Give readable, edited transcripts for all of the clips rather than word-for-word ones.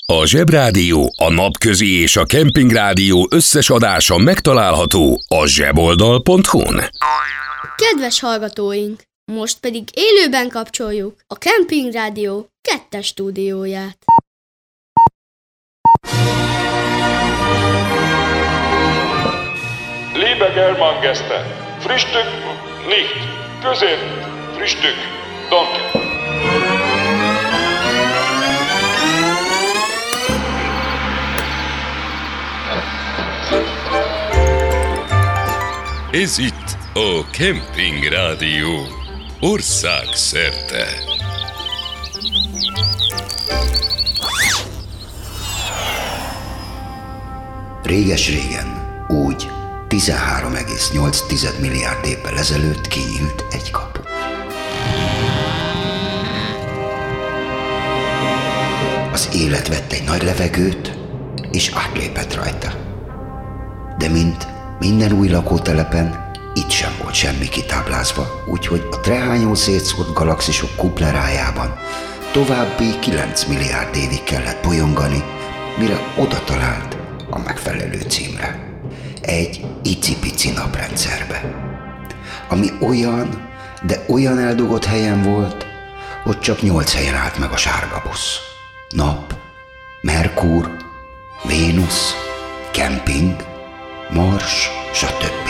A Zsebrádió, a Napközi és a Kempingrádió összes adása megtalálható a zseboldal.hu-n. Kedves hallgatóink, most pedig élőben kapcsoljuk a Kempingrádió 2. stúdióját. Liebe Germangäste, Frühstück nicht, Közép, Frühstück, danke. Ez itt a Kempingrádió országszerte. Réges-régen, úgy 13,8 milliárd évvel ezelőtt kinyílt egy kapu. Az élet vett egy nagy levegőt, és átlépett rajta. De mint minden új lakótelepen, itt sem volt semmi kitáblázva, úgyhogy a trehányó szétszórt galaxisok kuplerájában további 9 milliárd évig kellett bolyongani, mire oda talált a megfelelő címre. Egy icipici naprendszerbe, ami olyan, de olyan eldugott helyen volt, hogy csak 8 helyen állt meg a sárga busz. Nap, Merkur, Vénusz, kemping, Mars, stb.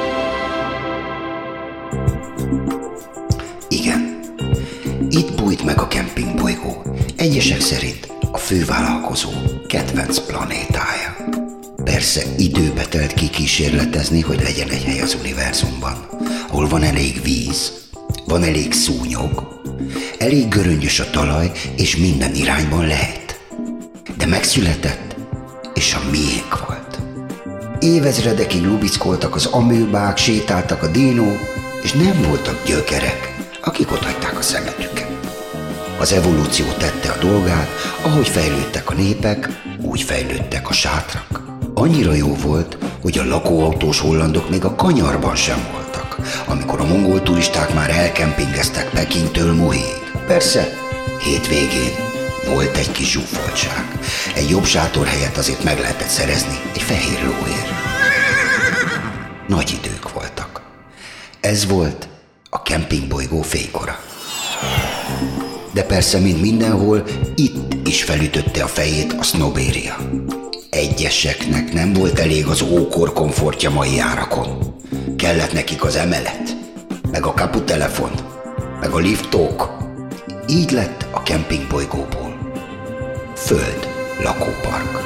Igen, itt bújt meg a kempingbolygó, egyesek szerint a fővállalkozó kedvenc planétája. Persze időbe telt kikísérletezni, hogy legyen egy hely az univerzumban, ahol van elég víz, van elég szúnyog, elég göröngyös a talaj, és minden irányban lehet. De megszületett, és a miénk volt. Évezredekig lubickoltak az amőbák, sétáltak a dinók, és nem voltak gyökerek, akik otthagyták a szemetüket. Az evolúció tette a dolgát, ahogy fejlődtek a népek, úgy fejlődtek a sátrak. Annyira jó volt, hogy a lakóautós hollandok még a kanyarban sem voltak, amikor a mongol turisták már elkempingeztek Pekingtől Muhig. Persze, hétvégén volt egy kis zsúfoltság. Egy jobb sátorhelyet azért meg lehetett szerezni egy fehér lóért. Nagy idők voltak. Ez volt a kempingbolygó fénykora. De persze, mint mindenhol, itt is felütötte a fejét a sznobéria. Egyeseknek nem volt elég az ókor komfortja mai árakon. Kellett nekik az emelet, meg a kaputelefon, meg a liftok. Így lett a kempingbolygóból föld lakópark.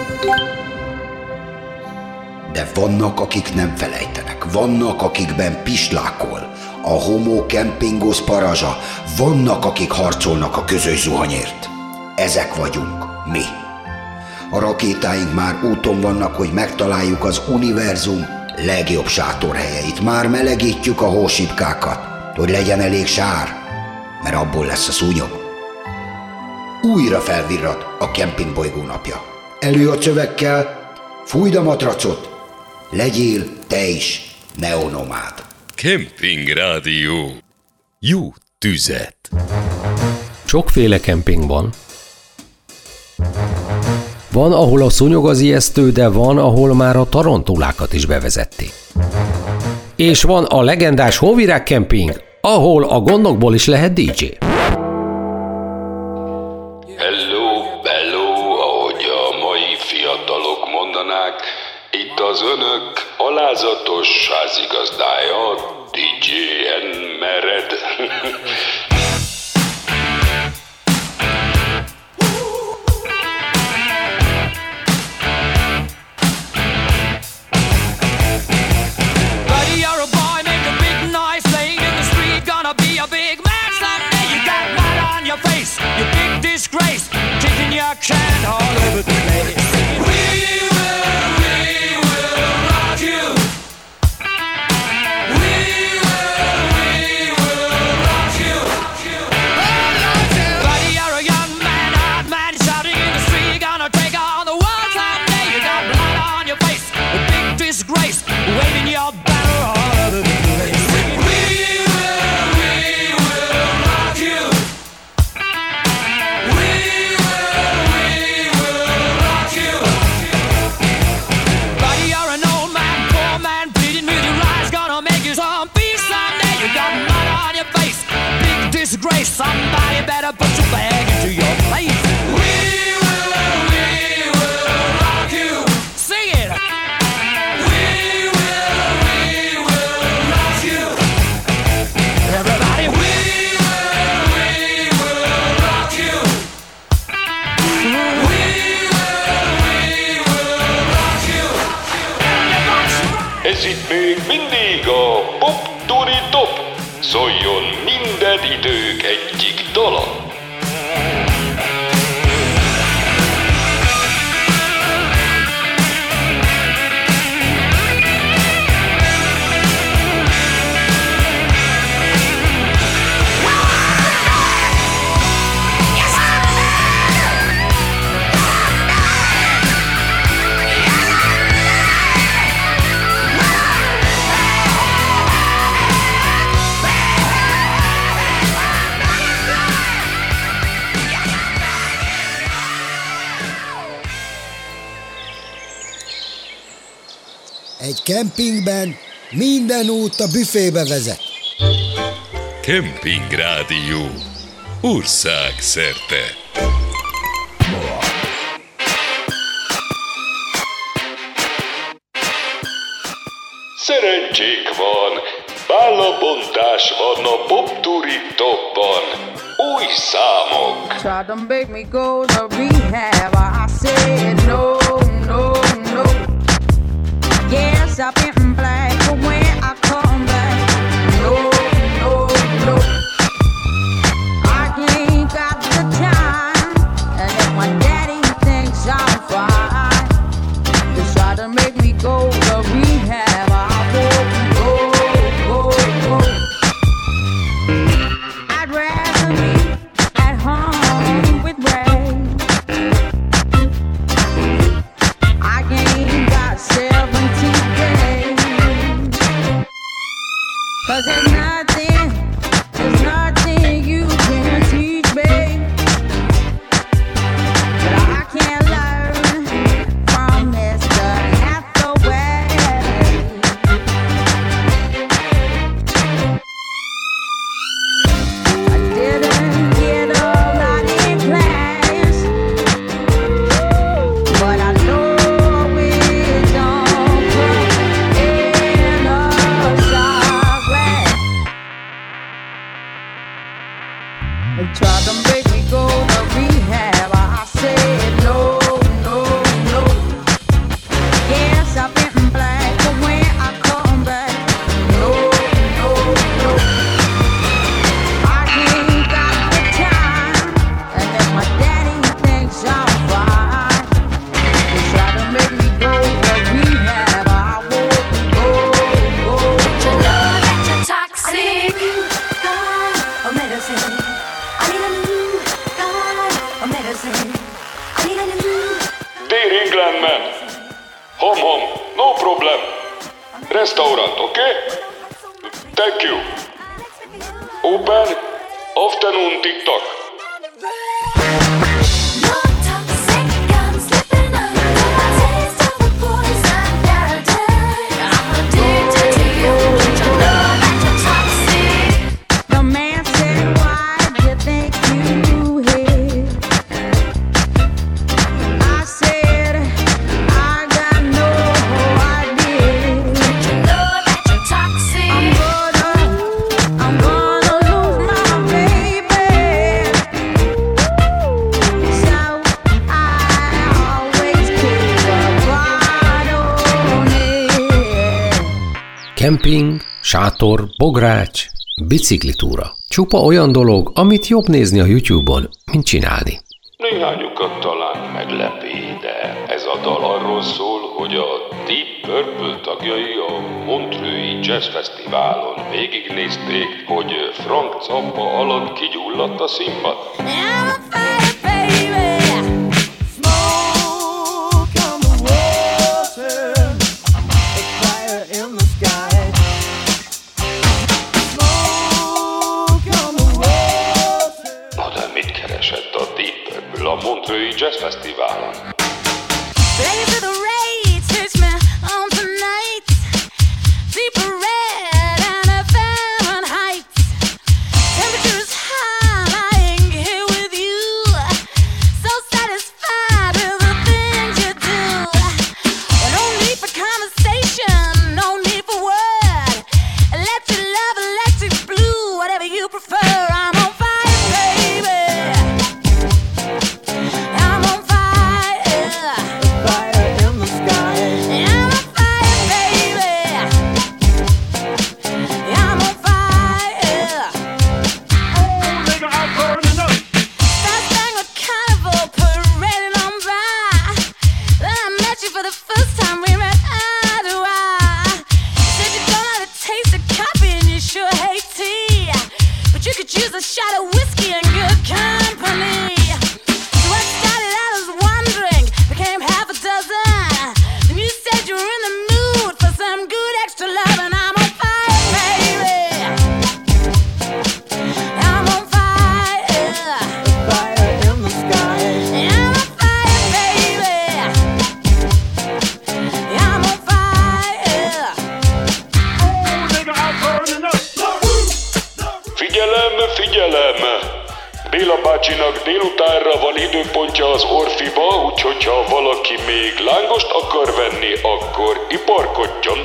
De vannak, akik nem felejtenek, vannak, akikben pislákol a homo kempingos parazsa, vannak, akik harcolnak a közös zuhanyért. Ezek vagyunk mi. A rakétáink már úton vannak, hogy megtaláljuk az univerzum legjobb sátorhelyeit. Már melegítjük a hósipkákat, hogy legyen elég sár, mert abból lesz a szúnyog. Újra felvirrat a kempingbolygó napja. Elő a csövekkel, fújd a matracot, legyél te is neonomád. Kempingrádió. Jó tüzet. Sokféle kemping van. Van, ahol a szúnyog az ijesztő, de van, ahol már a tarantulákat is bevezették. És van a legendás Hóvirág kemping, ahol a gondokból is lehet DJ. Hello, ahogy a mai fiatalok mondanák, itt az önök alázatos házigazdája, DJ Mered. Can all over the place. We will rock you. We will rock you. itt még mindig a Pop Turi Top. Szóljon minden idők egyik dala. Egy kempingben minden út a büfébe vezet. Camping Rádió országszerte. Szerencsék van, bálabontás van a Pop Turi Topban. Új számok. Tried to make me go to rehab. I said no, no, no. Yes, I've been black, but when I come back, no, no, no. I ain't got the time, and if my daddy thinks I'm fine, they try to make me go to rehab. I won't go. I'd rather be at home with Ray. I ain't got 17 days, 'cause there's nothing you can teach me that I can't learn from Mr. Hathaway. I didn't get a lot in class, but I know it don't come in a shot glass. They tried to make me go to rehab. I said no, no, no. Yes, I've been black, but when I come back, no, no, no. I ain't got the time, and if my daddy thinks I'm fine, they try to make me go to rehab. I won't go. You know that you're toxic. God of medicine. I need a new God of medicine. I need a new. Dear England man. Home, no problem. Restaurant, okay? Thank you. Open afternoon TikTok. No toxic. I'm slipping under the taste of a poison paradise. I'm addicted to you. You know that you're toxic. The man said, why do you think you hit? I said, I got no idea. You know that you're toxic. I'm gonna lose my baby. So I always keep a guard on it. Kemping, sátor, bogrács, biciklitúra. Csupa olyan dolog, amit jobb nézni a YouTube-on, mint csinálni. Néhányukat talán meglepi, de ez a dal arról szól, hogy a Deep Purple tagjai a Montreux-i Jazz Fesztiválon végignézték, hogy Frank Zappa alatt kigyulladt a színpad. I'm a fire baby. Smoke on the water, a fire in the sky. Smoke on the water. Na de mit keresett a Deep Purple a Montreux-i Jazz Fesztiválon? Blaze of the rage, touch me on tonight. Deeper red and a Fahrenheit. Temperature is high, lying here with you. So satisfied with the things you do. No need for conversation, no need for word. Electric love, electric blue, whatever you prefer. I'm on fire, baby. I'm on fire. Fire in the beoltja az orfiba, úgyhogy ha valaki még lángost akar venni, akkor iparkodjon.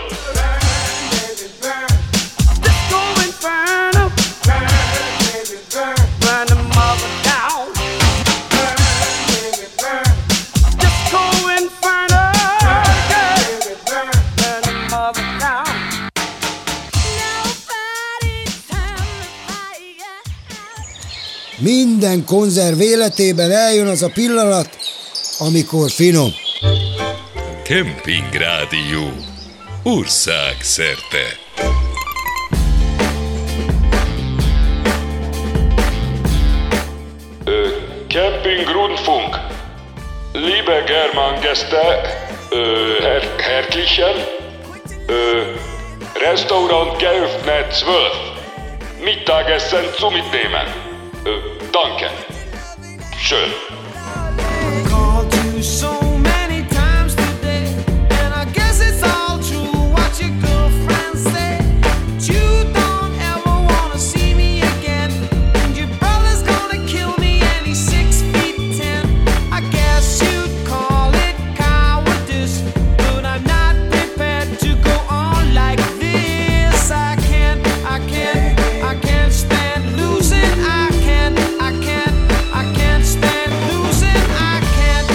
Minden konzerv életében eljön az a pillanat, amikor finom. Kemping Rádió. Országszerte. Camping Rundfunk. Liebe Germangäste, Herrlichen, Restaurant geöffnet 12. Mittagessen zu mitnehmen. Danke. Schön. Called you so many times today, and I guess it's all true what your girlfriend said. But you don't ever wanna see me again, and your brother's gonna kill me, and he's 6'10". I guess you'd call it cowardice, but I'm not prepared to go on like this. I can't stand losing. I can't stand losing. I can't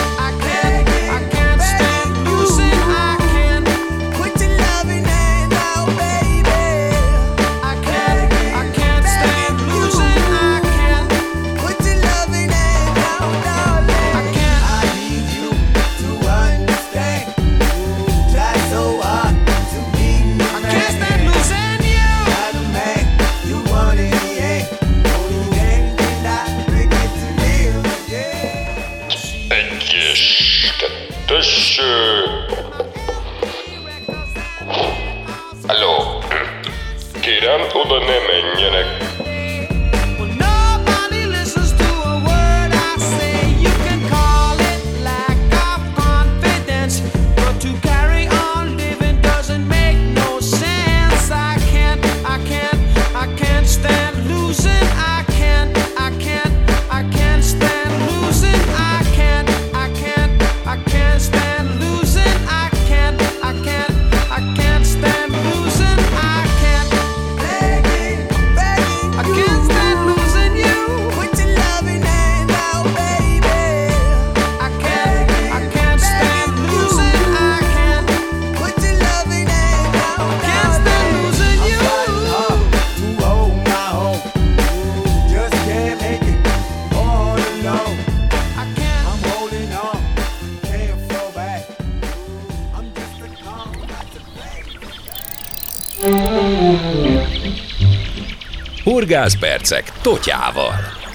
stand losing. I can't quit your loving hand now, baby. I can't stand losing. I can't quit your loving hand now, darling. I can't. I need you to understand. Try so hard to be me. I can't stand losing you. Not a man you want in the end. Only then can I bring it to live again. Egyes, kettes... Halló. Kérem, oda ne menjenek. Well, nobody listens to a word I say. You can call it lack of confidence, but to carry on living doesn't make no sense. I can't stand losing. I can't stand losing. I can't stand losing. I can't stand losing. I can't. I can't stand losing you. Quit your loving hand now, baby. I can't stand losing. I can't quit your loving hand now. Can't stand losing you. To hold my own, just can't make it all alone. I'm holding on, can't fall back. I'm just a call, not a Horgászpercek Totyával.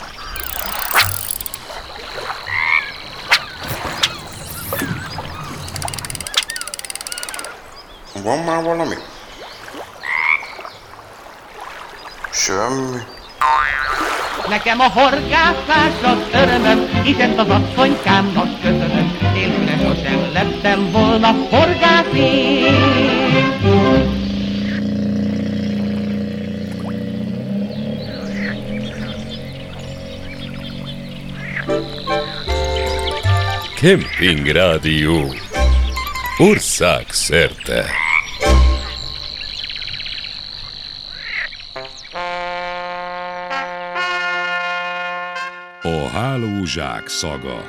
Van már valami? Semmi. Nekem a horgászás az örömöm, így ezt az asszonykámnak köszönöm. Élőre sosem lettem volna horgász én. Kemping Rádió. Országszerte. A hálózsák szaga.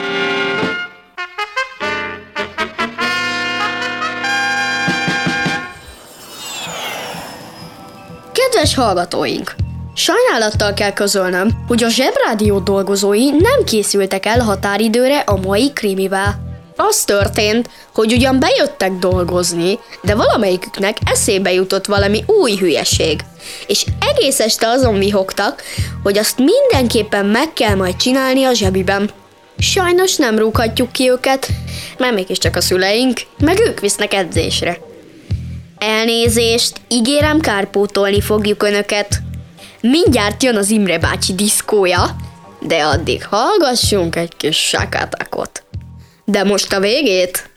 Kedves hallgatóink! Sajnálattal kell közölnöm, hogy a Zsebrádió dolgozói nem készültek el határidőre a mai krimivel. Az történt, hogy ugyan bejöttek dolgozni, de valamelyiküknek eszébe jutott valami új hülyeség, és egész este azon vihogtak, hogy azt mindenképpen meg kell majd csinálni a zsebiben. Sajnos nem rúghatjuk ki őket, mert mégiscsak a szüleink, meg ők visznek edzésre. Elnézést, ígérem, kárpótolni fogjuk önöket. Mindjárt jön az Imre bácsi diszkója, de addig hallgassunk egy kis sákátákot. De most a végét!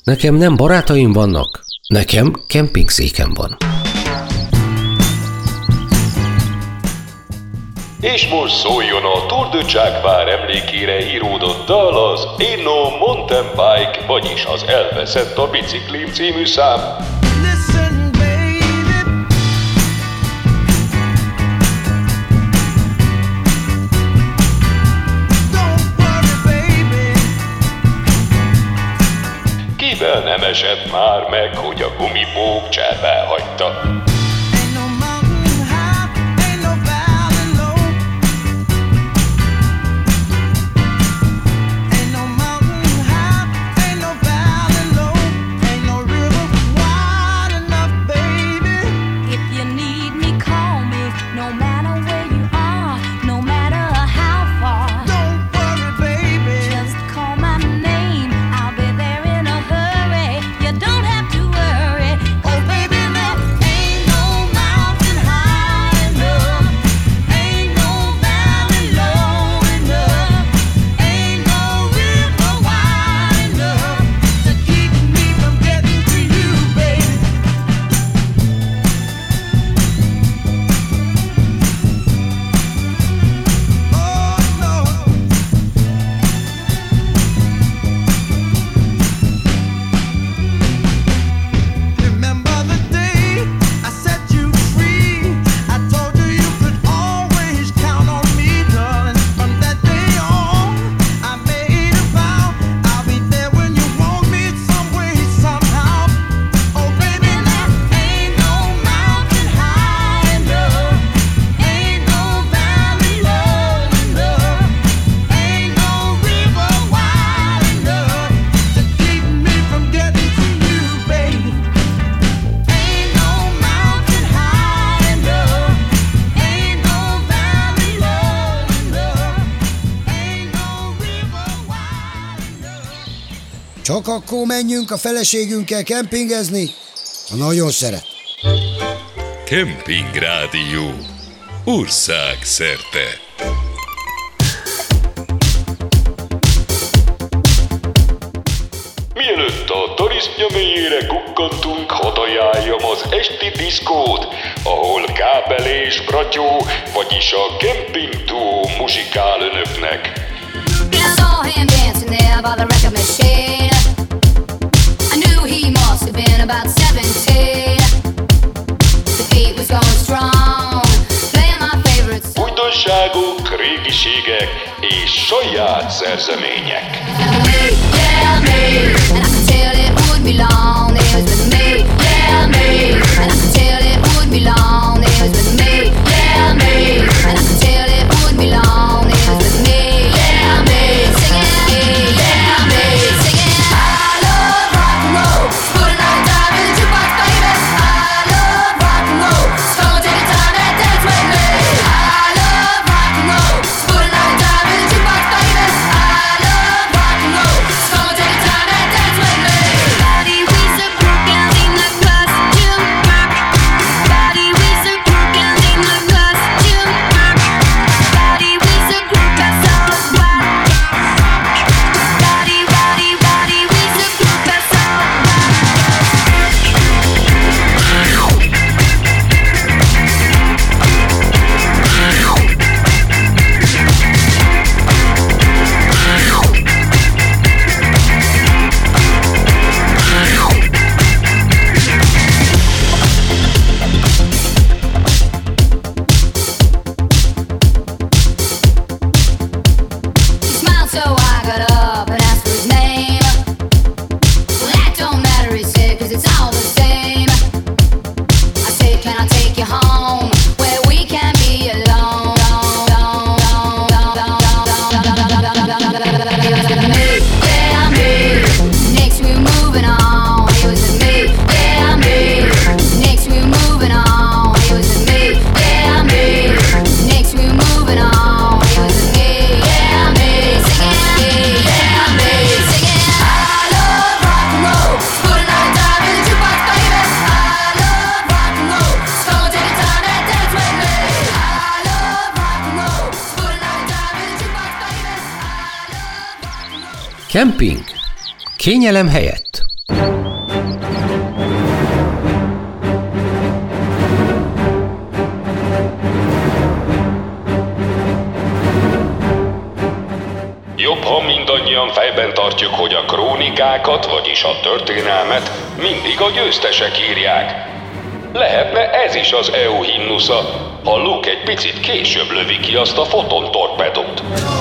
Nekem nem barátaim vannak, nekem kempingszékem van. És most szóljon a Tour de Jaguar emlékére íródott dal, az Ain't No Mountain Bike, vagyis az Elveszett a biciklim című szám. Listen, baby. Don't worry, baby. Kivel nem esett már meg, hogy a gumibók cserben hagyta? Ain't no mountain high, ain't no valley low. Ain't no mountain high, ain't no valley low. Ain't no river wide enough, baby. If you need me, call me. No matter where you are, no matter how far. Don't worry, baby. Just call my name. I'll be there in a hurry. You don't have to worry. Oh, baby, there ain't no mountain high enough. Ain't no valley low enough. Ain't no river wide enough to keep me from getting to you, baby. Oh, no. Remember the day I set you free? I told you you could always count on me, darling. From that day on, I made a vow I'll be there when you want me, some way, somehow. Oh, baby, there ain't no mountain high enough. Ain't no valley low enough. Ain't no river wide enough to keep me from getting to you, baby. Ain't no mountain high enough. Ain't no valley low enough. Ain't no river wide enough. Csak akkor menjünk a feleségünkkel kempingezni, ha nagyon szeret. Kemping Rádió. Ország szerte. Mielőtt a tarisztja mélyére kukkantunk, hadd ajánljam az esti diszkót, ahol Kábel és Bratyó, vagyis a Kemping Duo muzsikál önöknek. I saw him dancing there by the record machine. I knew he must have been about 17. The beat was going strong, playing my favorite song. Újdonságok, régiségek és saját szerzemények. Yeah, me, and I could tell it would be long. It was with me, yeah, me, and I could tell it would be long. It was with me, yeah, me, and I could tell it would be long. It was with me, yeah, me, singing, yeah, me, singing. I love rock and roll, put a night dive in the jukebox, baby. I love rock and roll, so come on, take your time and dance with me. I love rock and roll, put a night dive in the jukebox, baby. I love rock and roll, so come on, take your time and dance with me. Body we's a brook and in the costume park. Body we's a brook and in the costume park. Body we's a brook that's all white. Body we's a brook that's all He smiled, so I got up and asked for his name. Well, that don't matter, he said, 'cause it's all the same. I said, can I take you home where we can be alone? He was with me, yeah, me. Next we were moving on. He was with me, yeah, me. Next we were moving on. He was with me, yeah, me. Next we were moving on. He was with me, yeah, me. Singing, yeah, me, singing. I love rock and roll. Put a night dive in the jukebox, baby. I love rock and roll. So come on, take your time and dance with me. I love rock and roll. Put a night dive in the jukebox, baby. Kemping. Kényelem helyett. fejben tartjuk, hogy a krónikákat, vagyis a történelmet mindig a győztesek írják. Lehetne ez is az EU himnusza, ha Luke egy picit később lövi ki azt a fotontorpedót.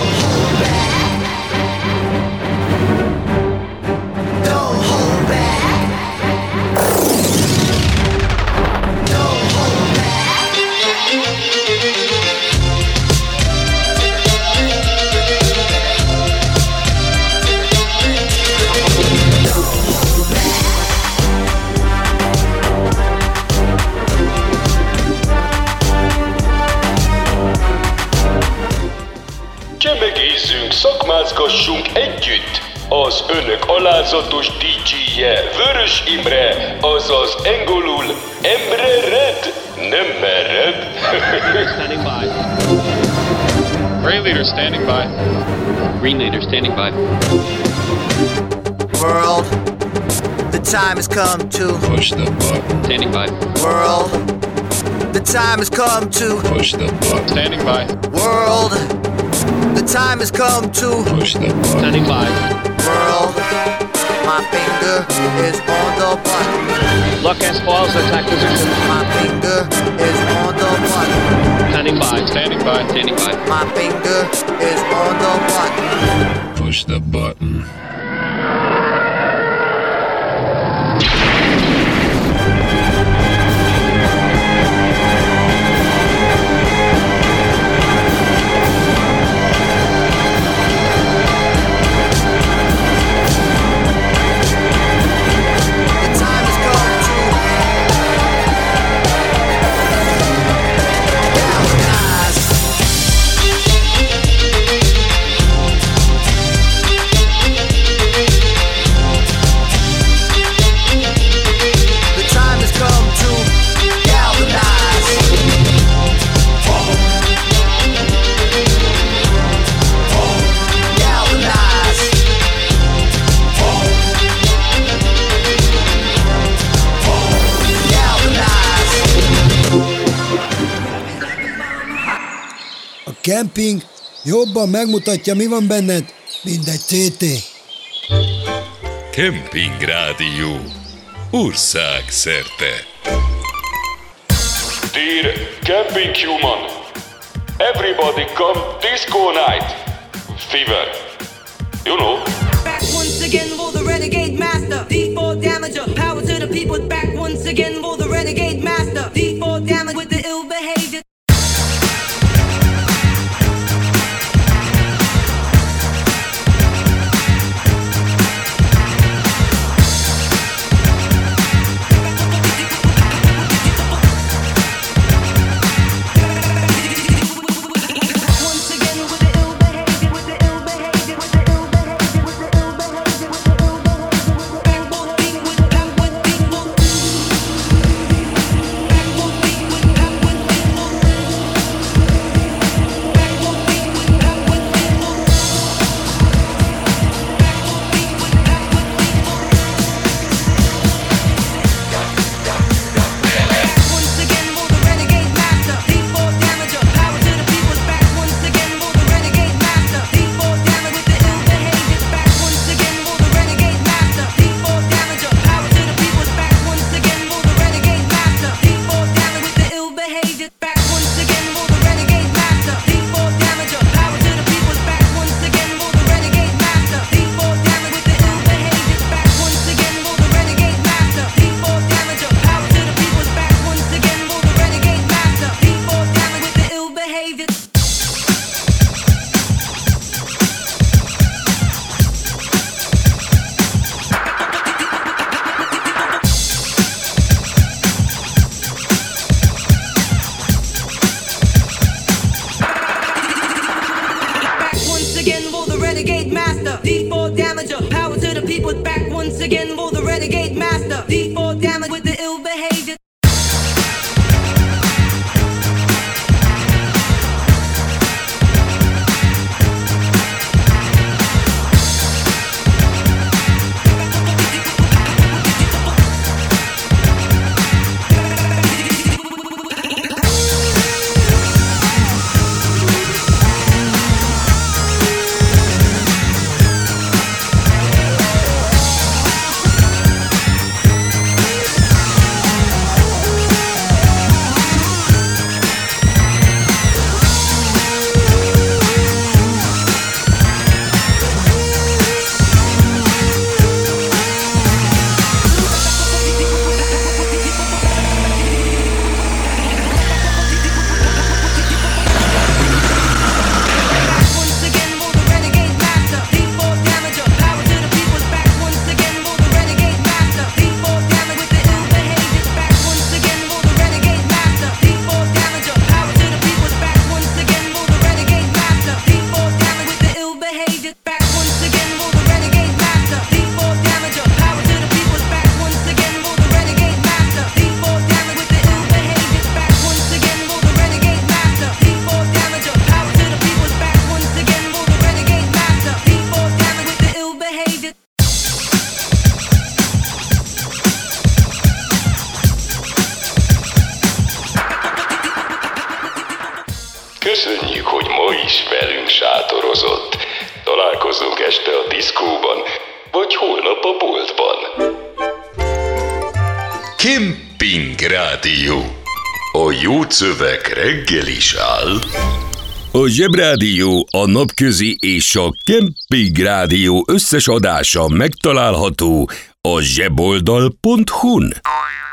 Csemegézzünk, szakmázgassunk együtt! Az önök alázatos DJ-je Vörös Imre, azaz angolul Emre Red, nem mered. Standing by. Gray leader standing by. Green leader standing by. World, the time has come to push the button. Standing by. World, the time has come to push the button. Standing by. World, the time has come to push the button. Standing by. World, my finger is on the button. Lock and spoils attack position. My finger is on the button. Standing by. Standing by. Standing by. My finger is on the button. Push the button. Kemping jobban megmutatja, mi van benned, mint egy CT. Kemping Rádió. Ország szerte. Dear camping human, everybody come disco night. Fever. You know. Back once again for the renegade master. D4 damager. Power to the people. Back once again for the renegade master. D4 damage with the ill behavior. D4 damager, power to the people. Back once again for the renegade master. D4 damage with the ill behavior. Köszönjük, hogy ma is velünk sátorozott. Találkozunk este a diszkóban, vagy holnap a boltban. Kemping Rádió. A jó szöveg reggel is áll. A Zsebrádió, a Napközi és a Kemping Rádió összes adása megtalálható a zseboldal.hu-n.